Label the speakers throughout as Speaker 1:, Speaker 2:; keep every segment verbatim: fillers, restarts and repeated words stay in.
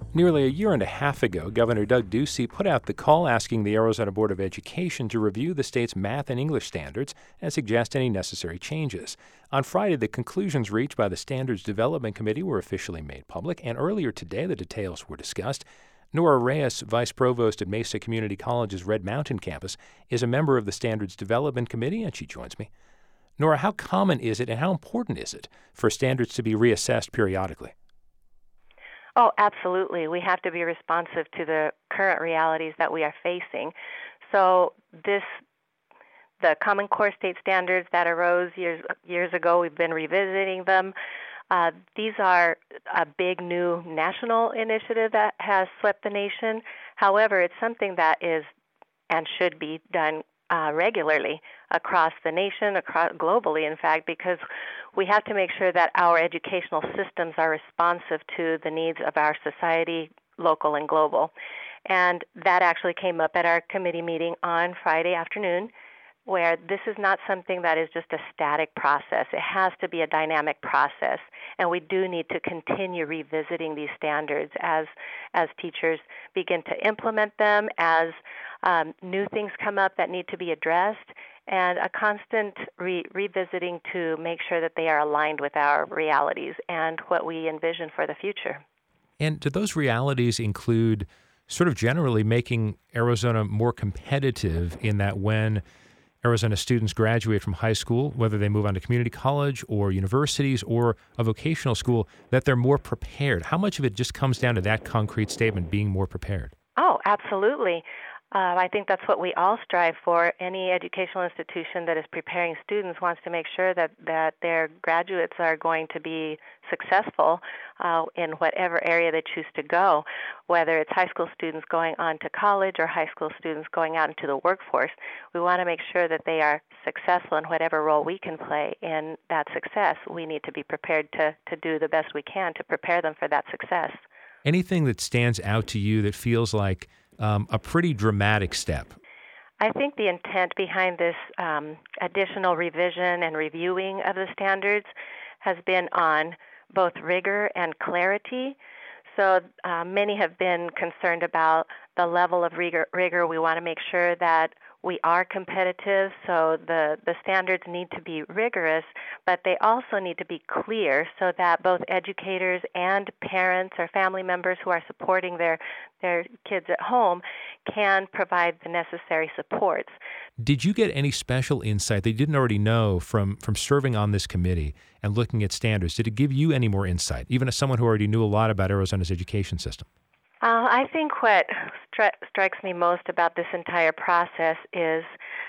Speaker 1: Nearly a year and a half ago, Governor Doug Ducey put out the call asking the Arizona Board of Education to review the state's math and English standards and suggest any necessary changes. On Friday, the conclusions reached by the Standards Development Committee were officially made public, and earlier today the details were discussed. Nora Reyes, Vice Provost at Mesa Community College's Red Mountain campus, is a member of the Standards Development Committee, and she joins me. Nora, how common is it and how important is it for standards to be reassessed periodically?
Speaker 2: Oh, absolutely. We have to be responsive to the current realities that we are facing. So this, the Common Core state standards that arose years years ago, we've been revisiting them. Uh, these are a big new national initiative that has swept the nation. However, it's something that is and should be done uh, regularly across the nation, across globally, in fact, because we have to make sure that our educational systems are responsive to the needs of our society, local and global. And that actually came up at our committee meeting on Friday afternoon, where this is not something that is just a static process. It has to be a dynamic process, and we do need to continue revisiting these standards as as teachers begin to implement them, as um, new things come up that need to be addressed, and a constant re- revisiting to make sure that they are aligned with our realities and what we envision for the future.
Speaker 1: And do those realities include sort of generally making Arizona more competitive in that when Arizona students graduate from high school, whether they move on to community college or universities or a vocational school, that they're more prepared? How much of it just comes down to that concrete statement, being more prepared?
Speaker 2: Oh, absolutely. Uh, I think that's what we all strive for. Any educational institution that is preparing students wants to make sure that, that their graduates are going to be successful uh, in whatever area they choose to go, whether it's high school students going on to college or high school students going out into the workforce. We want to make sure that they are successful in whatever role we can play in that success. We need to be prepared to, to do the best we can to prepare them for that success.
Speaker 1: Anything that stands out to you that feels like Um, a pretty dramatic step?
Speaker 2: I think the intent behind this um, additional revision and reviewing of the standards has been on both rigor and clarity. So uh, many have been concerned about the level of rigor. rigor. We want to make sure that we are competitive, so the, the standards need to be rigorous, but they also need to be clear so that both educators and parents or family members who are supporting their, their kids at home can provide the necessary supports.
Speaker 1: Did you get any special insight that you didn't already know from, from serving on this committee and looking at standards? Did it give you any more insight, even as someone who already knew a lot about Arizona's education system?
Speaker 2: Uh, I think what stri- strikes me most about this entire process is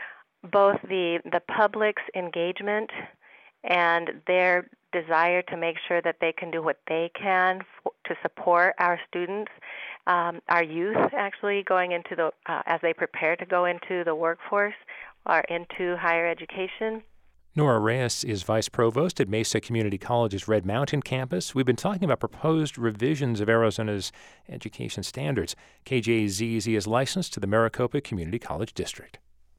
Speaker 2: both the the public's engagement and their desire to make sure that they can do what they can f- to support our students, um, our youth actually going into the, uh, as they prepare to go into the workforce or into higher education.
Speaker 1: Nora Reyes is Vice Provost at Mesa Community College's Red Mountain campus. We've been talking about proposed revisions of Arizona's education standards. K J Z Z is licensed to the Maricopa Community College District.